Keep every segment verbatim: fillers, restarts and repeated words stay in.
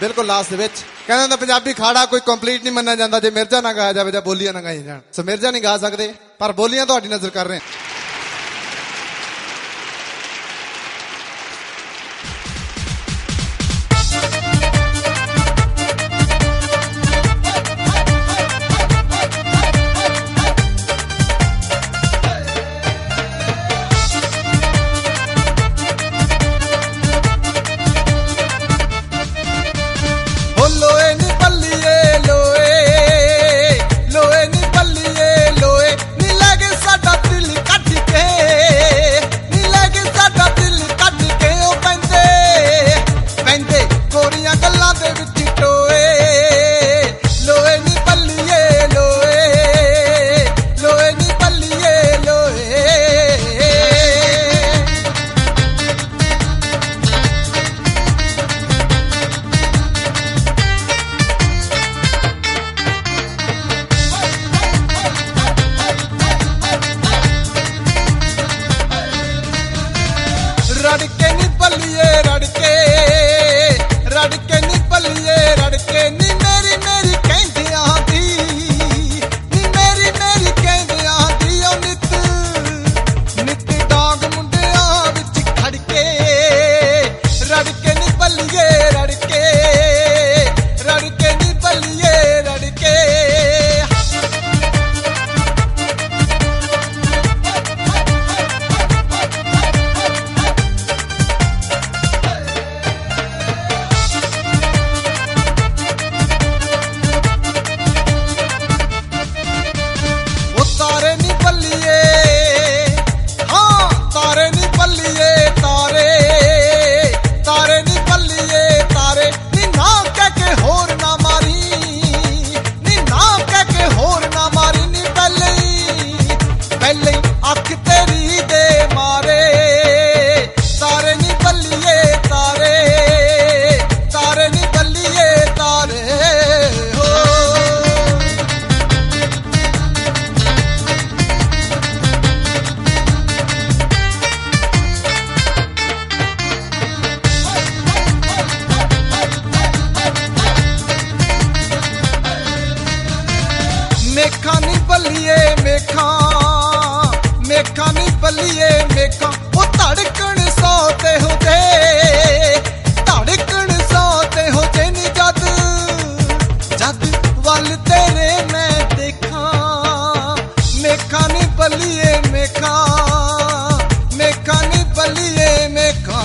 ਬਿਲਕੁਲ ਲਾਸਟ ਦੇ ਵਿੱਚ ਕਹਿੰਦਾ ਹੁੰਦਾ ਪੰਜਾਬੀ ਖਾੜਾ ਕੋਈ ਕੰਪਲੀਟ ਨਹੀਂ ਮੰਨਿਆ ਜਾਂਦਾ ਜੇ ਮਿਰਜ਼ਾ ਨਾ ਗਾਇਆ ਜਾਵੇ ਜਾਂ ਬੋਲੀਆਂ ਨਾ ਗਾਈਆਂ ਜਾਣ। ਸੋ ਮਿਰਜ਼ਾ ਨਹੀਂ ਗਾ ਸਕਦੇ ਪਰ ਬੋਲੀਆਂ ਤੁਹਾਡੀ ਨਜ਼ਰ ਕਰ ਰਹੇ ਹਾਂ। रड़के नी बल्लिए रड़के रड़के नी बल्लिए रड़के नी मेरी मेरी कहंदियां दी नी मेरी मेरी कहंदियां दी ओ नित नित डाग मुंडियां विच खड़के रड़के नी बल्लिए रड़के रड़के नी बल्लिए रड़के अख तेरी दे मारे तारे नी बल्लिए तारे तारे नी बल्लिए तारे हो मेखा नी बल्लिए मेखा मेखा नी बल्लिए मेखा वो धड़कन सौते हो जे धड़कन सौते हो जे नी जद जद वल तेरे मैं देखा मेखा नी बल्लिए मेखा मेखा नी बल्लिए मेखा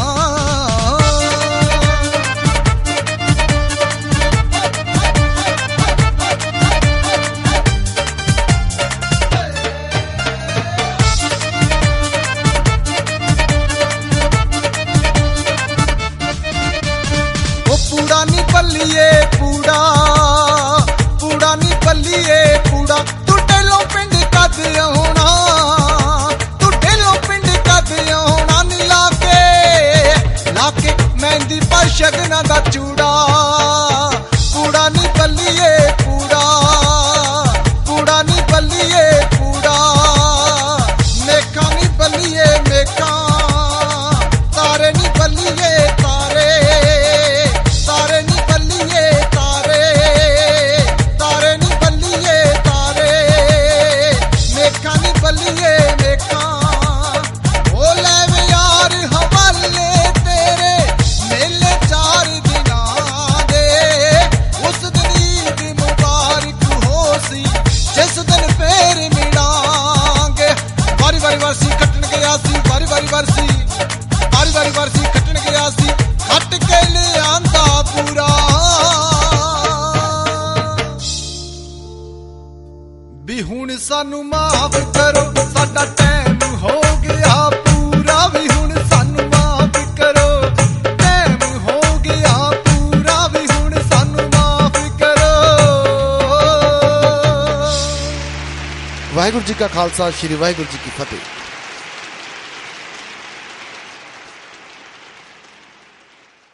पूड़ा नी बल्लिए पूड़ा पूड़ा नी बल्लिए पूड़ा तू ढेलों पिंड कद आउणा तू ढेलों पिंड कद आउणा नी लाके लाके मेहंदी पर शगना दा चूड़ा पूड़ा नी बल्लिए पूड़ा पूड़ा नी बल्लिए पूड़ा मेखा नी बल्लिए मेखा तारे नी बल्लिए तारे तारे नी बल्लिए तारे तारे नी बल्लिए तारे मेखा नी बल्लिए मेखा ओ ले यार हवाले तेरे मेले चार दिना दे उस दिन ईद मुबारक हो सी जिस दिन फेर मिलांगे बारी बारी वर्सी कटन गया सी बारी बारी वर्सी बारी बारी वर्सी कटन गया सी खट के ले आंदा पूरा भी हुण सानू माफ करो साडा टाइम हो गया पूरा भी हुण सानू माफ करो टाइम हो गया पूरा भी हुण सानू माफ करो। वाहिगुरू जी का खालसा श्री वाहिगुरू जी की फतेह।